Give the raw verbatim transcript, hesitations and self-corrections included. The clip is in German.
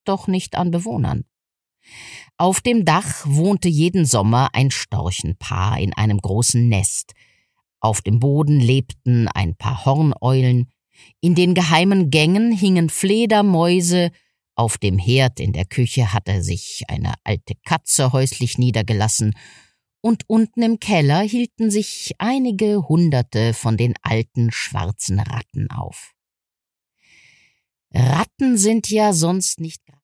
doch nicht an Bewohnern. Auf dem Dach wohnte jeden Sommer ein Storchenpaar in einem großen Nest. Auf dem Boden lebten ein paar Horneulen, in den geheimen Gängen hingen Fledermäuse, auf dem Herd in der Küche hatte sich eine alte Katze häuslich niedergelassen, und unten im Keller hielten sich einige Hunderte von den alten schwarzen Ratten auf. Ratten sind ja sonst nicht